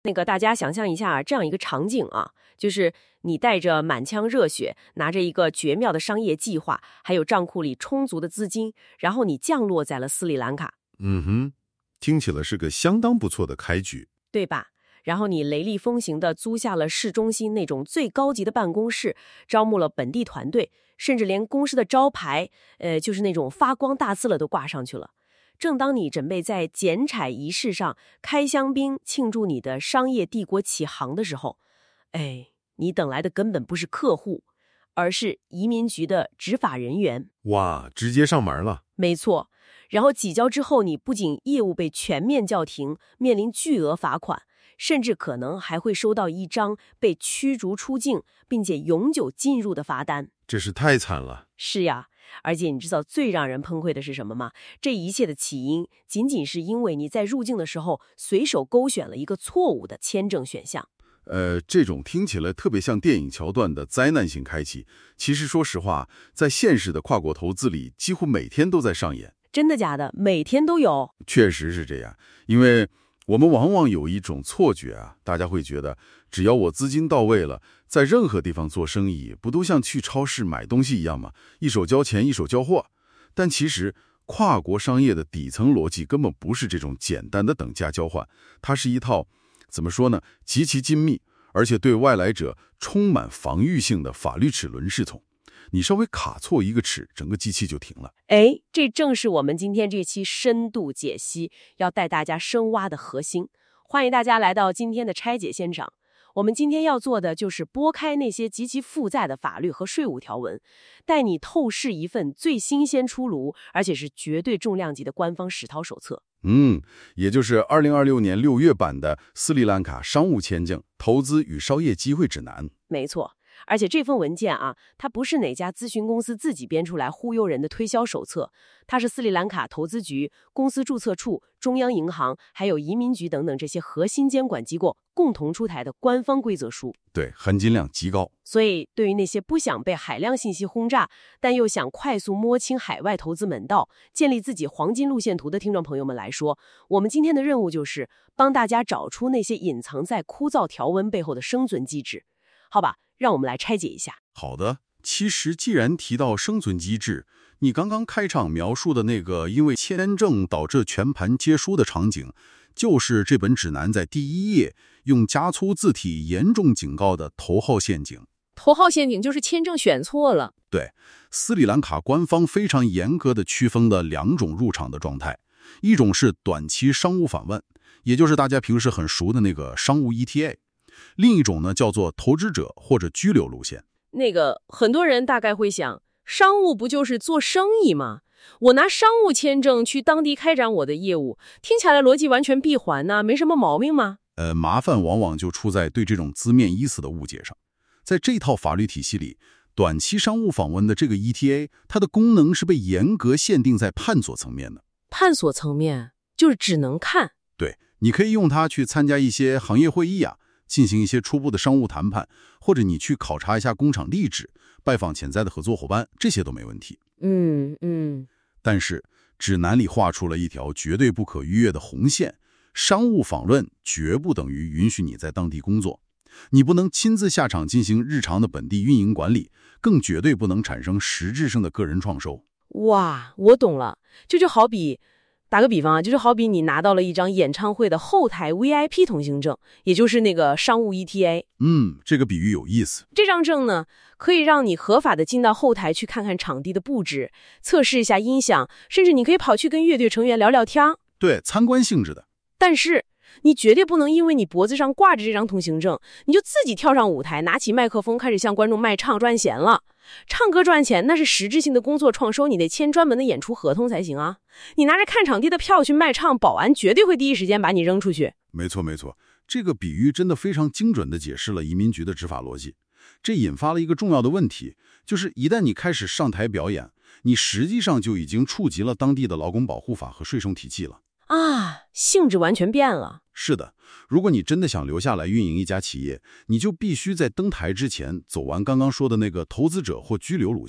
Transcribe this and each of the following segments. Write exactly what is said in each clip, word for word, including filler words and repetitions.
那个大家想象一下这样一个场景啊，就是你带着满腔热血，拿着一个绝妙的商业计划，还有账库里充足的资金，然后你降落在了斯里兰卡。 嗯哼，听起来是个相当不错的开局， 对吧？然后你雷厉风行地租下了市中心那种最高级的办公室，招募了本地团队，甚至连公司的招牌，呃，就是那种发光大字了都挂上去了。正当你准备在剪彩仪式上开香槟庆祝你的商业帝国起航的时候，哎，你等来的根本不是客户，而是移民局的执法人员。 哇，直接上门了。 没错，然后几交之后，你不仅业务被全面叫停，面临巨额罚款，甚至可能还会收到一张被驱逐出境并且永久禁入的罚单。 这是太惨了。 是呀，而且你知道最让人崩溃的是什么吗？这一切的起因仅仅是因为你在入境的时候随手勾选了一个错误的签证选项。 呃，这种听起来特别像电影桥段的灾难性开启，其实说实话，在现实的跨国投资里，几乎每天都在上演。 真的假的？每天都有？ 确实是这样，因为我们往往有一种错觉啊，大家会觉得只要我资金到位了，在任何地方做生意，不都像去超市买东西一样吗？一手交钱，一手交货。但其实跨国商业的底层逻辑根本不是这种简单的等价交换，它是一套怎么说呢，极其精密，而且对外来者充满防御性的法律齿轮系统。你稍微卡错一个齿，整个机器就停了。 哎，这正是我们今天这期深度解析要带大家深挖的核心。欢迎大家来到今天的拆解现场。我们今天要做的就是拨开那些极其复杂的法律和税务条文，带你透视一份最新鲜出炉，而且是绝对重量级的官方实操手册。 嗯，也就是二零二六年六月版的斯里兰卡商务签证投资与商业机会指南。 没错。而且这份文件啊，它不是哪家咨询公司自己编出来忽悠人的推销手册，它是斯里兰卡投资局、公司注册处、中央银行还有移民局等等这些核心监管机构共同出台的官方规则书。 对，含金量极高。 所以对于那些不想被海量信息轰炸，但又想快速摸清海外投资门道，建立自己黄金路线图的听众朋友们来说，我们今天的任务就是帮大家找出那些隐藏在枯燥条文背后的生存机制。好吧，让我们来拆解一下。 好的，其实既然提到生存机制，你刚刚开场描述的那个因为签证导致全盘皆输的场景，就是这本指南在第一页用加粗字体严重警告的头号陷阱。 头号陷阱就是签证选错了。 对，斯里兰卡官方非常严格的区分了两种入场的状态，一种是短期商务访问，也就是大家平时很熟的那个商务 E T A。另一种呢，叫做投资者或者居留路线。 那个很多人大概会想，商务不就是做生意吗？我拿商务签证去当地开展我的业务，听起来逻辑完全闭环呢、啊，没什么毛病吗？ 呃，麻烦往往就出在对这种字面意思的误解上。在这套法律体系里，短期商务访问的这个 E T A， 它的功能是被严格限定在探索层面的。 探索层面就是只能看。 对，你可以用它去参加一些行业会议啊，进行一些初步的商务谈判，或者你去考察一下工厂地址，拜访潜在的合作伙伴，这些都没问题。 嗯嗯。 但是指南里画出了一条绝对不可逾越的红线，商务访问绝不等于允许你在当地工作，你不能亲自下场进行日常的本地运营管理，更绝对不能产生实质性的个人创收。 哇，我懂了，这就好比打个比方啊，就是好比你拿到了一张演唱会的后台 V I P 通行证，也就是那个商务 E T A。 嗯，这个比喻有意思。 这张证呢，可以让你合法的进到后台去看看场地的布置，测试一下音响，甚至你可以跑去跟乐队成员聊聊天。 对，参观性质的。 但是你绝对不能因为你脖子上挂着这张通行证，你就自己跳上舞台，拿起麦克风开始向观众卖唱赚钱了。唱歌赚钱那是实质性的工作创收，你得签专门的演出合同才行啊！你拿着看场地的票去卖唱，保安绝对会第一时间把你扔出去。 没错没错，这个比喻真的非常精准地解释了移民局的执法逻辑。这引发了一个重要的问题，就是一旦你开始上台表演，你实际上就已经触及了当地的劳工保护法和税收体系了。 啊，性质完全变了。 是的，如果你真的想留下来运营一家企业，你就必须在登台之前走完刚刚说的那个投资者或居留路线。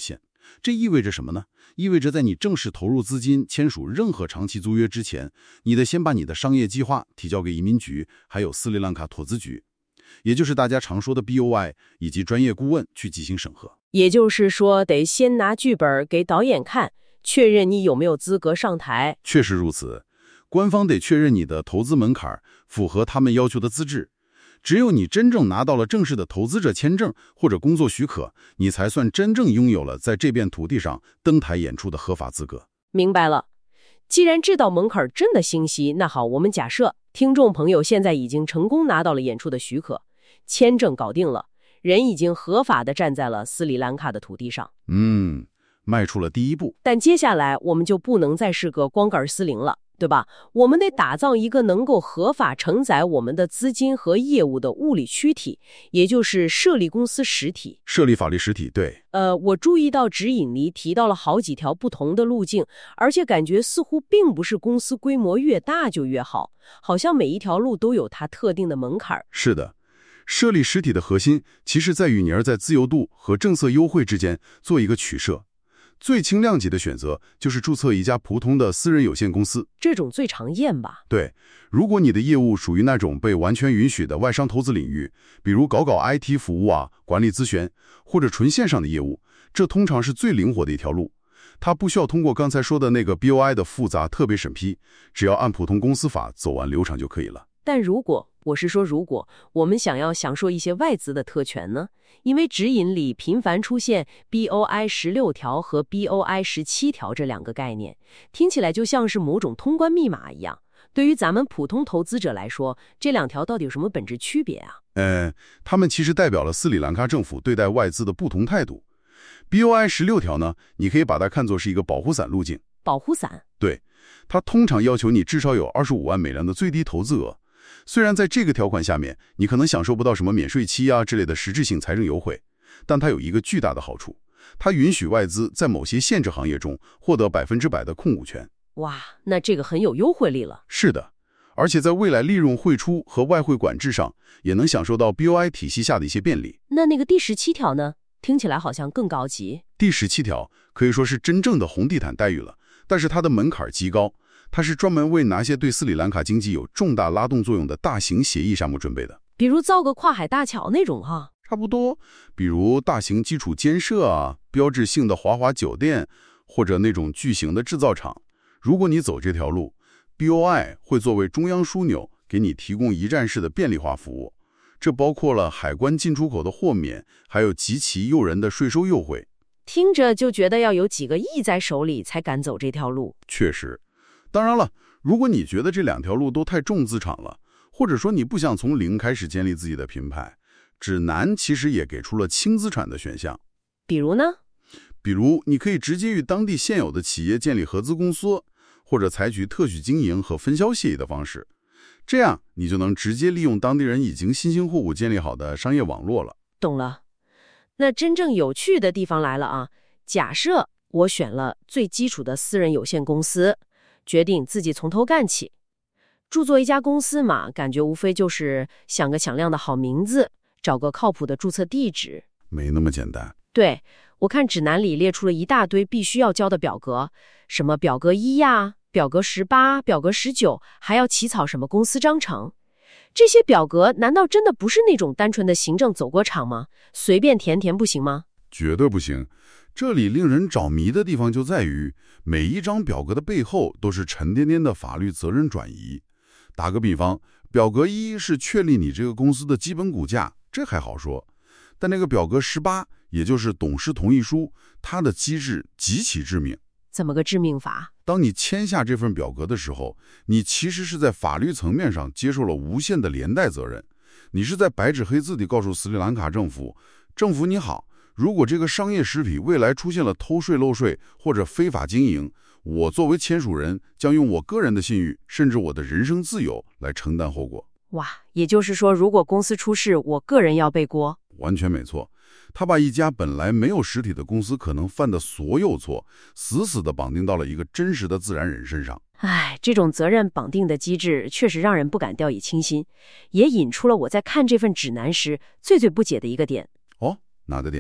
这意味着什么呢？意味着在你正式投入资金、签署任何长期租约之前，你得先把你的商业计划提交给移民局，还有斯里兰卡投资局，也就是大家常说的 B O I 以及专业顾问去进行审核。 也就是说，得先拿剧本给导演看，确认你有没有资格上台。 确实如此，官方得确认你的投资门槛符合他们要求的资质。只有你真正拿到了正式的投资者签证或者工作许可，你才算真正拥有了在这片土地上登台演出的合法资格。 明白了。既然这道门槛真的清晰，那好，我们假设听众朋友现在已经成功拿到了演出的许可，签证搞定了，人已经合法地站在了斯里兰卡的土地上。 嗯，迈出了第一步。 但接下来我们就不能再是个光杆司令了，对吧？我们得打造一个能够合法承载我们的资金和业务的物理躯体，也就是设立公司实体。 设立法律实体，对。 呃，我注意到指引里提到了好几条不同的路径，而且感觉似乎并不是公司规模越大就越好，好像每一条路都有它特定的门槛。 是的，设立实体的核心其实在于你儿在自由度和政策优惠之间做一个取舍。最轻量级的选择就是注册一家普通的私人有限公司， 这种最常见吧？ 对，如果你的业务属于那种被完全允许的外商投资领域，比如搞搞 I T 服务啊、管理咨询，或者纯线上的业务，这通常是最灵活的一条路。它不需要通过刚才说的那个 B O I 的复杂特别审批，只要按普通公司法走完流程就可以了。 但如果我是说，如果我们想要享受一些外资的特权呢？因为指引里频繁出现 B O I 十六条和 B O I 十七条这两个概念，听起来就像是某种通关密码一样。对于咱们普通投资者来说，这两条到底有什么本质区别啊？ 呃，他们其实代表了斯里兰卡政府对待外资的不同态度。B O I 十六条呢，你可以把它看作是一个保护伞路径。 保护伞？ 对，它通常要求你至少有二十五万美元的最低投资额。虽然在这个条款下面，你可能享受不到什么免税期啊之类的实质性财政优惠，但它有一个巨大的好处，它允许外资在某些限制行业中获得百分之百的控股权。 哇，那这个很有优惠力了。 是的，而且在未来利润汇出和外汇管制上，也能享受到 B O I 体系下的一些便利。 那那个第十七条呢？听起来好像更高级。 第十七条可以说是真正的红地毯待遇了，但是它的门槛极高。它是专门为哪些对斯里兰卡经济有重大拉动作用的大型协议项目准备的， 比如造个跨海大桥那种哈。 差不多，比如大型基础建设啊，标志性的华华酒店，或者那种巨型的制造厂。如果你走这条路 ，B O I 会作为中央枢纽，给你提供一站式的便利化服务，这包括了海关进出口的豁免，还有极其诱人的税收优惠。 听着就觉得要有几个亿在手里才敢走这条路。 确实。当然了，如果你觉得这两条路都太重资产了，或者说你不想从零开始建立自己的品牌，指南其实也给出了轻资产的选项。 比如呢？ 比如你可以直接与当地现有的企业建立合资公司，或者采取特许经营和分销协议的方式，这样你就能直接利用当地人已经辛辛苦苦建立好的商业网络了。 懂了。那真正有趣的地方来了啊！假设我选了最基础的私人有限公司，决定自己从头干起。注册一家公司嘛，感觉无非就是想个响亮的好名字，找个靠谱的注册地址。 没那么简单。 对，我看指南里列出了一大堆必须要交的表格，什么表格一呀、表格十八、表格十九，还要起草什么公司章程。这些表格难道真的不是那种单纯的行政走过场吗？随便填填不行吗？ 绝对不行。这里令人着迷的地方就在于，每一张表格的背后都是沉甸甸的法律责任转移。打个比方，表格一是确立你这个公司的基本股价，这还好说。但那个表格十八，也就是董事同意书，它的机制极其致命。 怎么个致命法？ 当你签下这份表格的时候，你其实是在法律层面上接受了无限的连带责任。你是在白纸黑字地告诉斯里兰卡政府，政府你好，如果这个商业实体未来出现了偷税漏税或者非法经营，我作为签署人将用我个人的信誉，甚至我的人身自由来承担后果。 哇，也就是说，如果公司出事，我个人要背锅？ 完全没错。他把一家本来没有实体的公司可能犯的所有错，死死地绑定到了一个真实的自然人身上。 唉，这种责任绑定的机制确实让人不敢掉以轻心，也引出了我在看这份指南时最最不解的一个点。 哦，哪个点？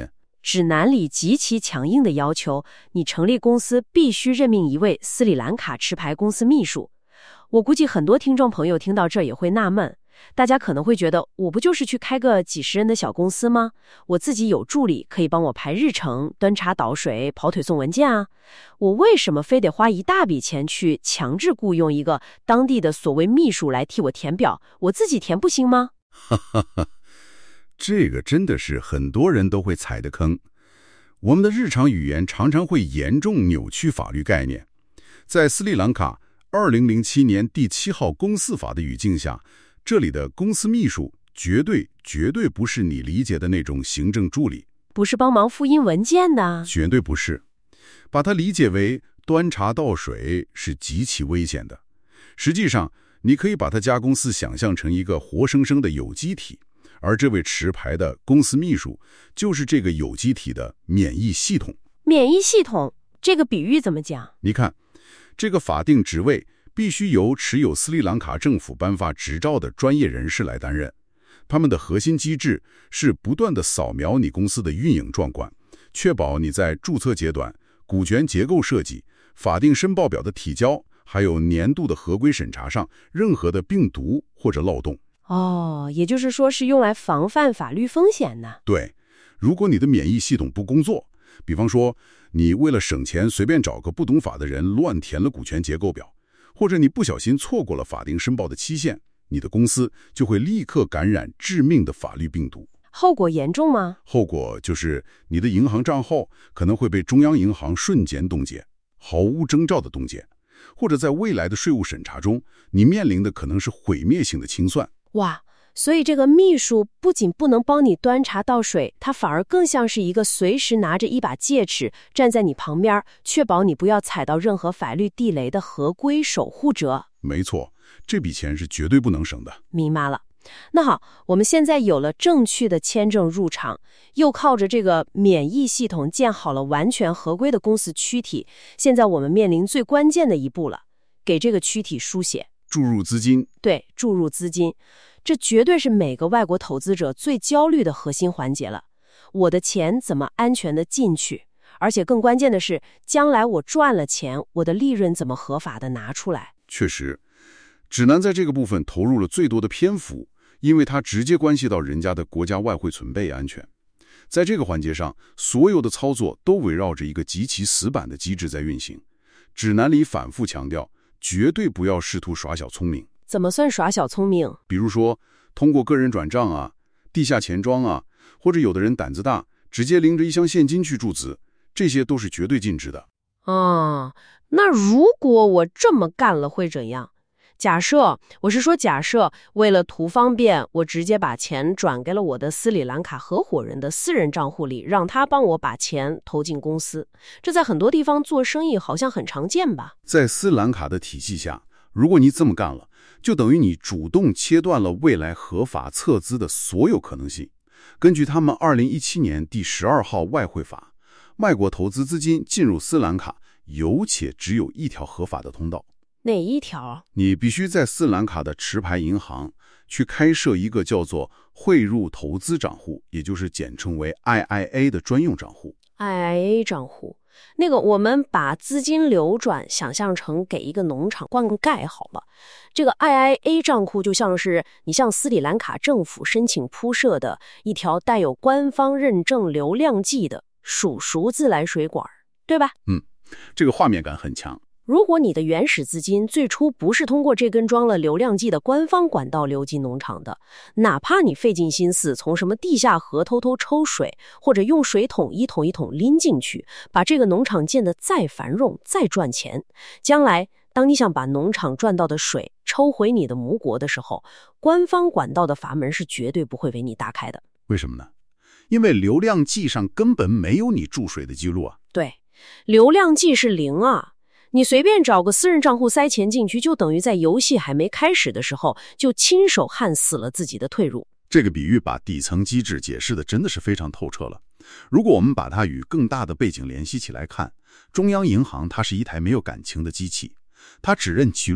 指南里极其强硬的要求，你成立公司必须任命一位斯里兰卡持牌公司秘书。我估计很多听众朋友听到这也会纳闷，大家可能会觉得，我不就是去开个几十人的小公司吗？我自己有助理可以帮我排日程、端茶倒水、跑腿送文件啊，我为什么非得花一大笔钱去强制雇佣一个当地的所谓秘书来替我填表？我自己填不行吗？ 哈哈哈，这个真的是很多人都会踩的坑。我们的日常语言常常会严重扭曲法律概念。在斯里兰卡二零零七年第七号公司法的语境下，这里的公司秘书绝对绝对不是你理解的那种行政助理， 不是帮忙复印文件的， 绝对不是。把它理解为端茶倒水是极其危险的。实际上，你可以把它家公司想象成一个活生生的有机体，而这位持牌的公司秘书就是这个有机体的免疫系统。 免疫系统，这个比喻怎么讲？ 你看，这个法定职位必须由持有斯里兰卡政府颁发执照的专业人士来担任。他们的核心机制是不断地扫描你公司的运营状况，确保你在注册阶段、股权结构设计、法定申报表的提交，还有年度的合规审查上任何的病毒或者漏洞。 哦，也就是说是用来防范法律风险的。 对，如果你的免疫系统不工作，比方说你为了省钱随便找个不懂法的人乱填了股权结构表，或者你不小心错过了法定申报的期限，你的公司就会立刻感染致命的法律病毒。 后果严重吗？ 后果就是你的银行账号可能会被中央银行瞬间冻结，毫无征兆的冻结，或者在未来的税务审查中，你面临的可能是毁灭性的清算。 哇，所以这个秘书不仅不能帮你端茶倒水，他反而更像是一个随时拿着一把戒尺站在你旁边，确保你不要踩到任何法律地雷的合规守护者。 没错，这笔钱是绝对不能省的。 明白了。那好，我们现在有了正确的签证入场，又靠着这个免疫系统建好了完全合规的公司躯体，现在我们面临最关键的一步了，给这个躯体书写。 注入资金。 对，注入资金，这绝对是每个外国投资者最焦虑的核心环节了。我的钱怎么安全的进去？而且更关键的是，将来我赚了钱，我的利润怎么合法的拿出来？ 确实，指南在这个部分投入了最多的篇幅，因为它直接关系到人家的国家外汇存备安全。在这个环节上，所有的操作都围绕着一个极其死板的机制在运行。指南里反复强调，绝对不要试图耍小聪明。 怎么算耍小聪明？ 比如说，通过个人转账啊、地下钱庄啊，或者有的人胆子大，直接拎着一箱现金去注资，这些都是绝对禁止的。 哦，那如果我这么干了会怎样？假设，我是说假设，为了图方便，我直接把钱转给了我的斯里兰卡合伙人的私人账户里，让他帮我把钱投进公司。这在很多地方做生意好像很常见吧？ 在斯里兰卡的体系下，如果你这么干了，就等于你主动切断了未来合法撤资的所有可能性。根据他们二零一七年第十二号外汇法，外国投资资金进入斯里兰卡，有且只有一条合法的通道。 哪一条？ 你必须在斯里兰卡的持牌银行去开设一个叫做汇入投资账户，也就是简称为 I I A 的专用账户。 I I A 账户，那个我们把资金流转想象成给一个农场灌溉好了。这个 I I A 账户就像是你向斯里兰卡政府申请铺设的一条带有官方认证流量计的属熟自来水管，对吧？ 嗯，这个画面感很强。 如果你的原始资金最初不是通过这根装了流量计的官方管道流进农场的，哪怕你费尽心思从什么地下河偷偷抽水，或者用水桶一桶一桶拎进去，把这个农场建得再繁荣再赚钱，将来当你想把农场赚到的水抽回你的母国的时候，官方管道的阀门是绝对不会为你打开的。 为什么呢？因为流量计上根本没有你注水的记录啊。 对，流量计是零啊。你随便找个私人账户塞钱进去，就等于在游戏还没开始的时候就亲手焊死了自己的退路。 这个比喻把底层机制解释的真的是非常透彻了。如果我们把它与更大的背景联系起来看，中央银行它是一台没有感情的机器，它只认记录，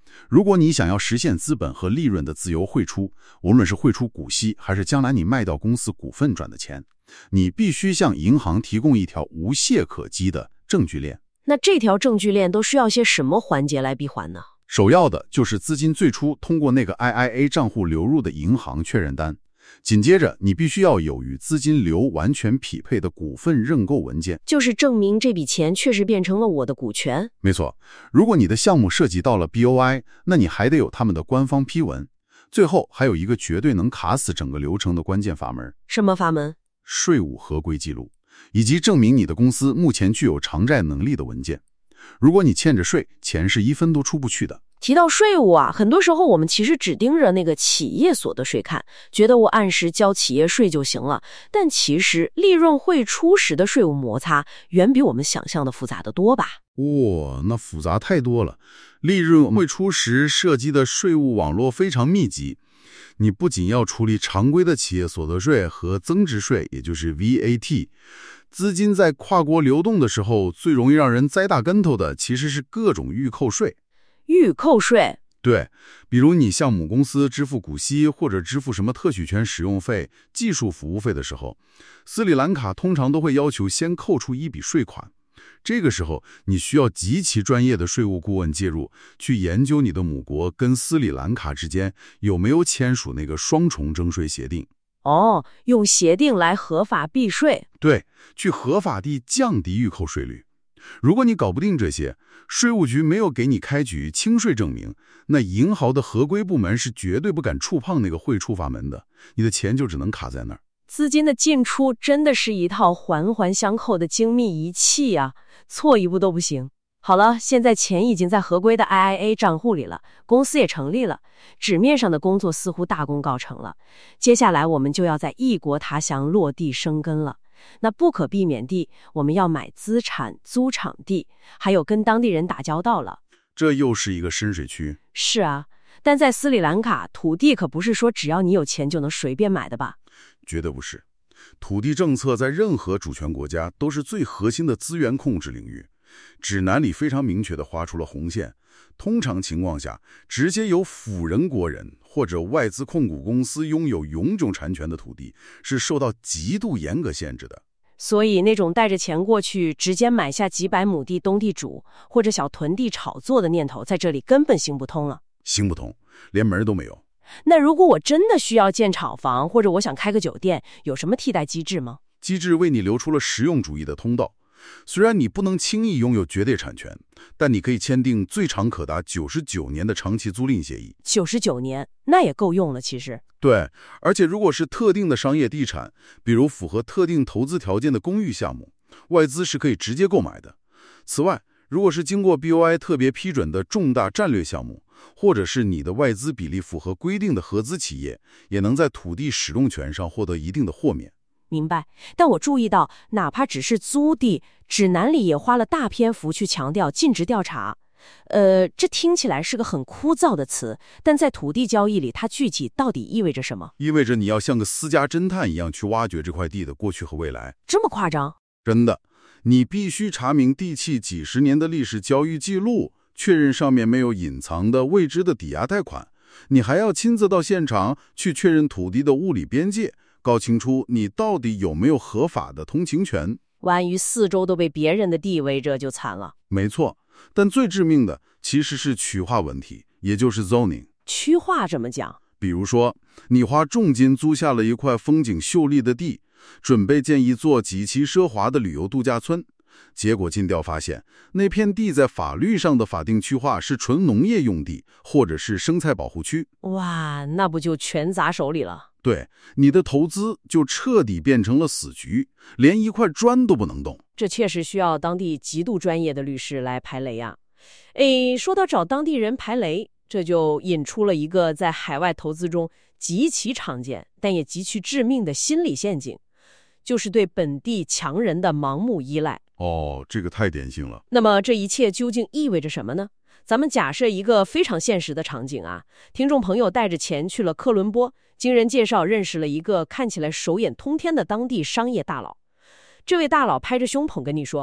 如果你想要实现资本和利润的自由汇出，无论是汇出股息，还是将来你卖掉公司股份赚的钱，你必须向银行提供一条无懈可击的证据链。 那这条证据链都需要些什么环节来闭环呢？ 首要的就是资金最初通过那个 I I A 账户流入的银行确认单，紧接着你必须要有与资金流完全匹配的股份认购文件， 就是证明这笔钱确实变成了我的股权。 没错，如果你的项目涉及到了 B O I， 那你还得有他们的官方批文。最后还有一个绝对能卡死整个流程的关键阀门。 什么阀门？ 税务合规记录，以及证明你的公司目前具有偿债能力的文件。如果你欠着税，钱是一分都出不去的。 提到税务啊，很多时候我们其实只盯着那个企业所得税看，觉得我按时交企业税就行了。但其实利润汇出时的税务摩擦远比我们想象的复杂得多吧？ 哇，那复杂太多了。利润汇出时涉及的税务网络非常密集，你不仅要处理常规的企业所得税和增值税，也就是 V A T。资金在跨国流动的时候，最容易让人栽大跟头的其实是各种预扣税。 预扣税？ 对，比如你向母公司支付股息或者支付什么特许权使用费、技术服务费的时候，斯里兰卡通常都会要求先扣除一笔税款。这个时候，你需要极其专业的税务顾问介入，去研究你的母国跟斯里兰卡之间有没有签署那个双重征税协定。 哦，用协定来合法避税。 对，去合法地降低预扣税率。如果你搞不定这些，税务局没有给你开具清税证明，那银行的合规部门是绝对不敢触碰那个汇出阀门的，你的钱就只能卡在那儿。 资金的进出真的是一套环环相扣的精密仪器啊，错一步都不行。好了，现在钱已经在合规的 I I A 账户里了，公司也成立了，纸面上的工作似乎大功告成了。接下来我们就要在异国他乡落地生根了。那不可避免地，我们要买资产、租场地，还有跟当地人打交道了。 这又是一个深水区。 是啊，但在斯里兰卡，土地可不是说只要你有钱就能随便买的吧？ 绝对不是。土地政策在任何主权国家都是最核心的资源控制领域。指南里非常明确地划出了红线，通常情况下，直接由辅仁国人或者外资控股公司拥有永久产权的土地是受到极度严格限制的。 所以那种带着钱过去直接买下几百亩地东地主或者小囤地炒作的念头在这里根本行不通了。 行不通，连门都没有。 那如果我真的需要建厂房，或者我想开个酒店，有什么替代机制吗？ 机制为你留出了实用主义的通道。虽然你不能轻易拥有绝对产权，但你可以签订最长可达九十九年的长期租赁协议。 九十九年，那也够用了其实。 对，而且如果是特定的商业地产，比如符合特定投资条件的公寓项目，外资是可以直接购买的。此外，如果是经过 B O I 特别批准的重大战略项目，或者是你的外资比例符合规定的合资企业，也能在土地使用权上获得一定的豁免。 明白，但我注意到，哪怕只是租地，指南里也花了大篇幅去强调尽职调查。呃，这听起来是个很枯燥的词，但在土地交易里，它具体到底意味着什么？ 意味着你要像个私家侦探一样去挖掘这块地的过去和未来。 这么夸张？ 真的，你必须查明地契几十年的历史交易记录，确认上面没有隐藏的未知的抵押贷款。你还要亲自到现场去确认土地的物理边界，搞清楚你到底有没有合法的通行权。 万一四周都被别人的地围着，就惨了。 没错，但最致命的其实是区划问题，也就是 zoning。 区划怎么讲？ 比如说，你花重金租下了一块风景秀丽的地，准备建一座极其奢华的旅游度假村，结果尽调发现，那片地在法律上的法定区划是纯农业用地，或者是生态保护区。 哇，那不就全砸手里了？ 对，你的投资就彻底变成了死局，连一块砖都不能动。 这确实需要当地极度专业的律师来排雷啊。诶，说到找当地人排雷，这就引出了一个在海外投资中极其常见，但也极其致命的心理陷阱，就是对本地强人的盲目依赖。 哦，这个太典型了。 那么这一切究竟意味着什么呢？咱们假设一个非常现实的场景啊，听众朋友带着钱去了科伦坡，经人介绍认识了一个看起来手眼通天的当地商业大佬。这位大佬拍着胸脯跟你说，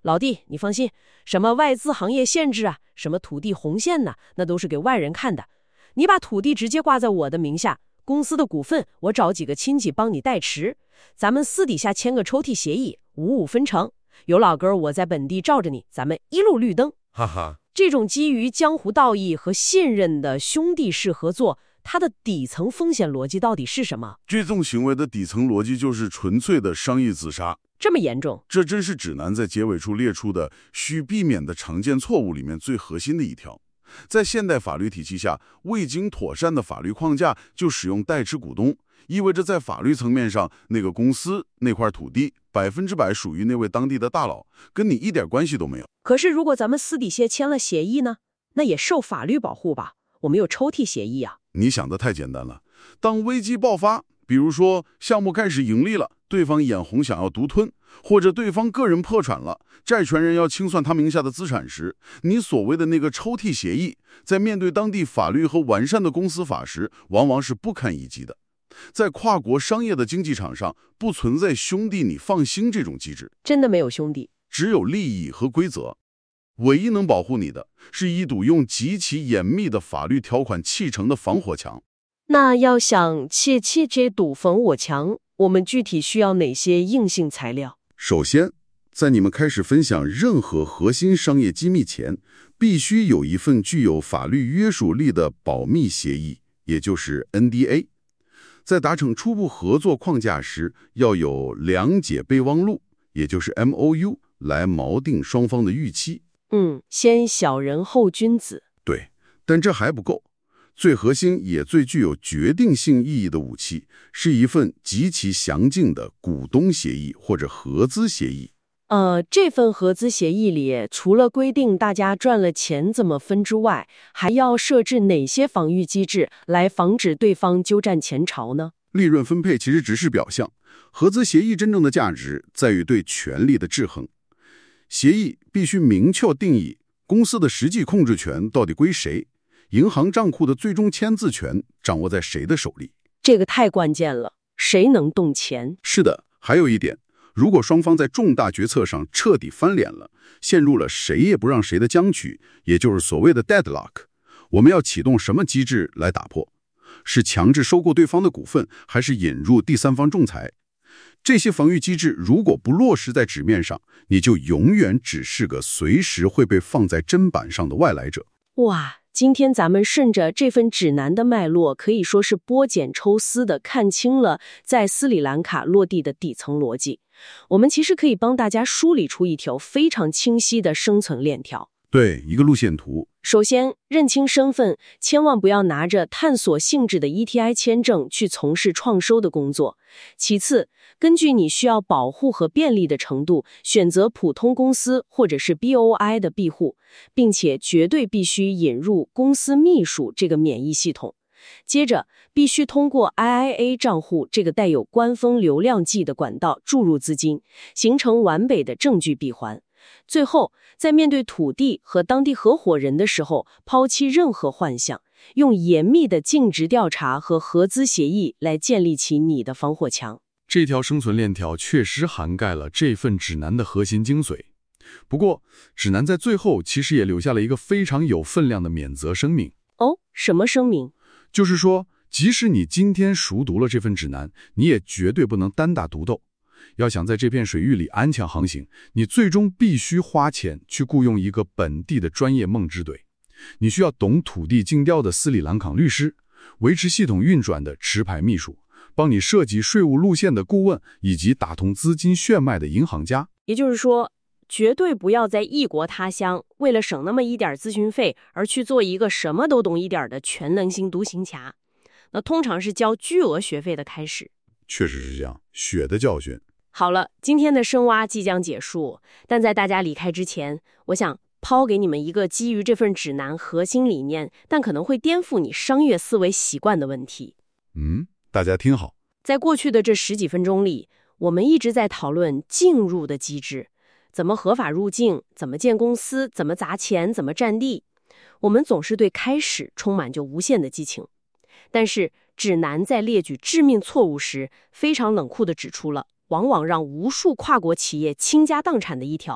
老弟，你放心，什么外资行业限制啊，什么土地红线呐，那都是给外人看的。你把土地直接挂在我的名下，公司的股份我找几个亲戚帮你代持，咱们私底下签个抽屉协议，五五分成。有老哥我在本地罩着你，咱们一路绿灯。 哈哈， 这种基于江湖道义和信任的兄弟式合作，它的底层风险逻辑到底是什么？ 这种行为的底层逻辑就是纯粹的商业自杀。 这么严重？ 这真是指南在结尾处列出的需避免的常见错误里面最核心的一条。在现代法律体系下，未经妥善的法律框架就使用代持股东，意味着在法律层面上，那个公司那块土地百分之百属于那位当地的大佬，跟你一点关系都没有。 可是如果咱们私底下签了协议呢？那也受法律保护吧？我们有抽屉协议啊。 你想的太简单了。当危机爆发，比如说项目开始盈利了，对方眼红想要独吞，或者对方个人破产了，债权人要清算他名下的资产时，你所谓的那个抽屉协议，在面对当地法律和完善的公司法时，往往是不堪一击的。在跨国商业的经济场上，不存在兄弟你放心这种机制， 真的没有兄弟， 只有利益和规则。唯一能保护你的，是一堵用极其严密的法律条款砌成的防火墙。 那要想砌砌这堵防火墙，我们具体需要哪些硬性材料？ 首先，在你们开始分享任何核心商业机密前，必须有一份具有法律约束力的保密协议，也就是 N D A。在达成初步合作框架时，要有两解备忘录，也就是 M O U， 来锚定双方的预期。 嗯，先小人后君子。 对，但这还不够。最核心也最具有决定性意义的武器，是一份极其详尽的股东协议或者合资协议。 呃，这份合资协议里，除了规定大家赚了钱怎么分之外，还要设置哪些防御机制来防止对方鸠占前朝呢？ 利润分配其实只是表象，合资协议真正的价值在于对权力的制衡。协议必须明确定义公司的实际控制权到底归谁，银行账户的最终签字权掌握在谁的手里。 这个太关键了，谁能动钱？ 是的，还有一点，如果双方在重大决策上彻底翻脸了，陷入了谁也不让谁的僵局，也就是所谓的 deadlock， 我们要启动什么机制来打破？是强制收购对方的股份，还是引入第三方仲裁？这些防御机制如果不落实在纸面上，你就永远只是个随时会被放在砧板上的外来者。 哇，今天咱们顺着这份指南的脉络，可以说是剥茧抽丝的看清了在斯里兰卡落地的底层逻辑。我们其实可以帮大家梳理出一条非常清晰的生存链条。 对，一个路线图。 首先，认清身份，千万不要拿着探索性质的 E T I 签证去从事创收的工作。其次，根据你需要保护和便利的程度，选择普通公司或者是 B O I 的庇护，并且绝对必须引入公司秘书这个免疫系统。接着，必须通过 I I A 账户这个带有官方流量计的管道注入资金，形成完美的证据闭环。最后，在面对土地和当地合伙人的时候，抛弃任何幻想，用严密的尽职调查和合资协议来建立起你的防火墙。 这条生存链条确实涵盖了这份指南的核心精髓。不过，指南在最后其实也留下了一个非常有分量的免责声明。 哦，什么声明？ 就是说，即使你今天熟读了这份指南，你也绝对不能单打独斗。要想在这片水域里安全航行，你最终必须花钱去雇佣一个本地的专业梦之队。你需要懂土地竞调的斯里兰卡律师，维持系统运转的持牌秘书，帮你设计税务路线的顾问，以及打通资金血脉的银行家。 也就是说，绝对不要在异国他乡为了省那么一点咨询费而去做一个什么都懂一点的全能型独行侠。那通常是交巨额学费的开始。 确实是这样，血的教训。 好了，今天的深挖即将结束，但在大家离开之前，我想抛给你们一个基于这份指南核心理念，但可能会颠覆你商业思维习惯的问题。 嗯，大家听好。 在过去的这十几分钟里，我们一直在讨论进入的机制，怎么合法入境，怎么建公司，怎么砸钱，怎么占地。我们总是对开始充满着无限的激情，但是指南在列举致命错误时，非常冷酷地指出了往往让无数跨国企业倾家荡产的一条，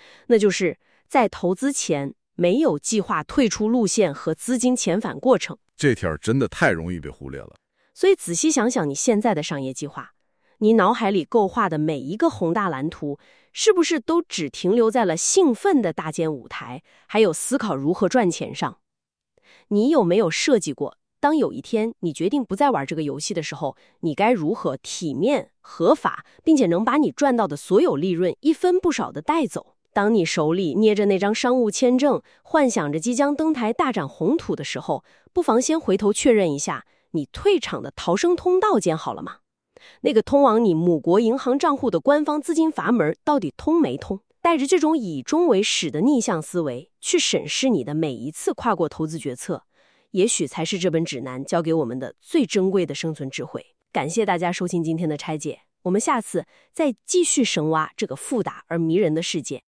那就是在投资前没有计划退出路线和资金遣返过程。 这条真的太容易被忽略了。 所以仔细想想你现在的商业计划，你脑海里构画的每一个宏大蓝图，是不是都只停留在了兴奋的搭建舞台，还有思考如何赚钱上？你有没有设计过，当有一天你决定不再玩这个游戏的时候，你该如何体面、合法，并且能把你赚到的所有利润一分不少的带走？当你手里捏着那张商务签证，幻想着即将登台大展宏图的时候，不妨先回头确认一下，你退场的逃生通道建好了吗？那个通往你母国银行账户的官方资金阀门到底通没通？带着这种以终为始的逆向思维去审视你的每一次跨国投资决策，也许才是这本指南教给我们的最珍贵的生存智慧。感谢大家收听今天的拆解，我们下次再继续深挖这个复杂而迷人的世界。